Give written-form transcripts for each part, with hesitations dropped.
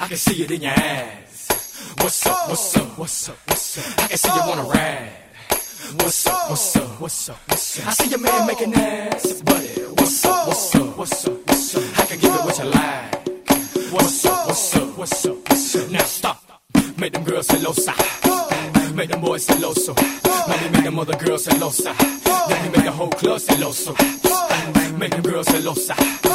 I can see it in your ass. What's up, what's up, what's up, what's up? I can see you wanna ride. What's up, what's up, what's up, what's up? I see your man making ass, but what's up, what's up, what's up, what's up? I can give it what you like. What's up, what's up, what's up, what's up? Now stop. Make them girls celosa. Make them boys celoso. Let me make them other girls celosa. Let me make the whole club celoso. Make them girls celosa.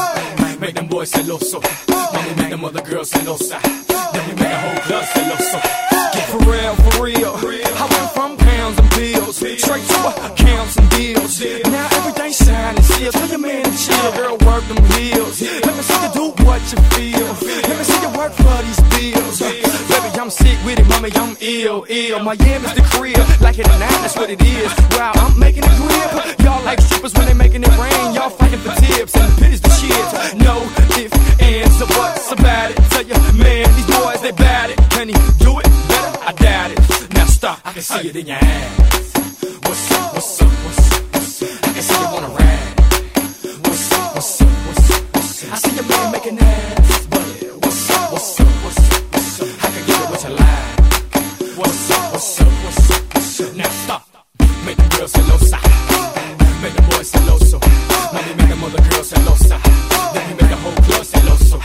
Make them boys celoso. Let me make them other girls celosa. Let me make the whole club celoso. Get for real, for real. I went from pounds and bills straight to accounts and deals. Now everything's shining still. Tell your man to chill, girl, work them heels. Let me see you do what you feel. Let me see you work for these bills. Baby, I'm sick with it, mommy, I'm ill. Miami's the crib, like it or not, that's what it is. Wow, I'm making it grip. Y'all like strippers when they making it rain. Y'all fighting for tips and the pit is the shit. No ifs, ands, or buts about it. Tell your man, these boys, they bad it. Can he do it better? I doubt it. Now stop, I can see it in your ass. What's up, what's up, what's up, what's up? I can see you wanna ride. What's up, what's up, what's up, what's up? I see your man making ass, but what's up, what's up, what's up, what's up? I can give it what you like. What's up, what's up, what's up, what's up? Now stop, make the girls celosa. Make the boys celoso. Let me make them other girls celosa. Let me make the whole club celoso.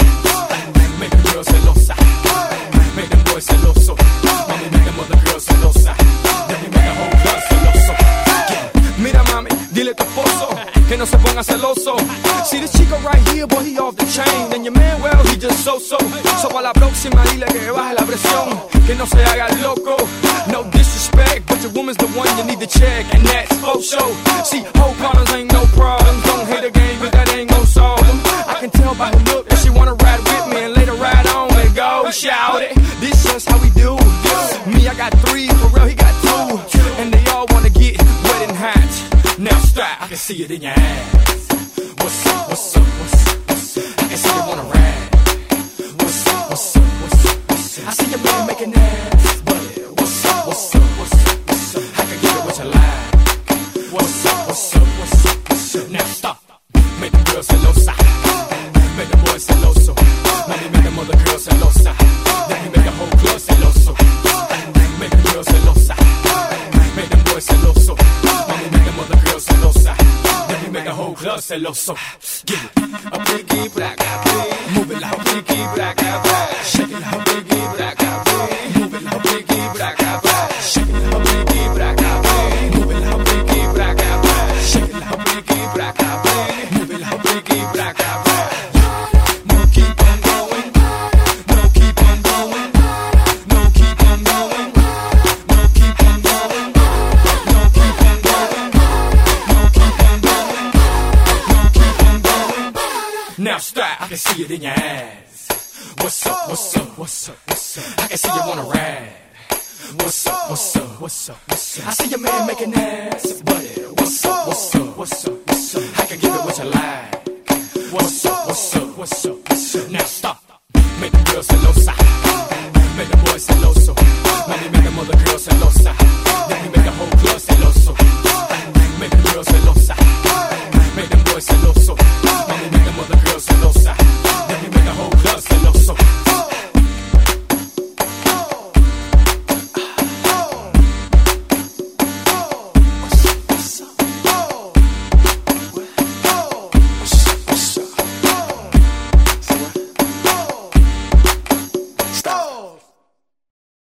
Make the girls celosa. Make them boys celoso. Let me make them other girls celosa. Let me make the whole club celoso. Mira mami, dile a tu esposo que no se ponga celoso. See this chico right here, boy, he off the chain. And your man, well, he just so-so. So a la próxima dile que baje la presión, que no se haga loco. No disrespect, but your woman's the one you need to check, and that's for sure. See, whole partners ain't no problem. Don't hate a game, but that ain't gon' solve them. I can tell by her look that she wanna ride with me and later ride on and go shout it. This just how we do. Me, I got 3, for real, he got 2, and they all wanna get wet and hot. Now stop, I can see it in your ass. What's up, what's up, what's up, what's up? I can see you wanna ride. What's up, what's up, what's up, what's up? I see your man making ass, but what's up, what's up, what's up, what's up? I can give it what you like. What's up, what's up, what's up, what's up? Now stop, make them girls celosa. Make them boys celoso. Let me make them other girls celosa. Let me make the whole club celoso. Make them girls celosa. Make them boys celoso. Let me make them other girls celosa. Let me make the whole club celoso. Give it a biggie black, move it like a biggie black, shake it like a biggie black, move it like a biggie black, shake it like a biggie black, move it like a biggie black, shake it like a biggie black, move it like a biggie black. No keep on going, no keep on going, no keep on going, no keep on going, no keep on going, no keep on going, no keep on going. Now stop, I can see it in your ass. What's up, what's up, what's up, what's up? I can see you wanna ride. What's up, what's up, what's up, what's up? I see your man making ass, but what's up, what's up, what's up, what's up? I can give it what you like. What's up, what's up, what's up, what's up? Now stop, make the girls celosa. Make the boys celoso. Let me make them other girls celosa. Let me make the whole club celoso. Make the girls celosa. Make them boys celoso.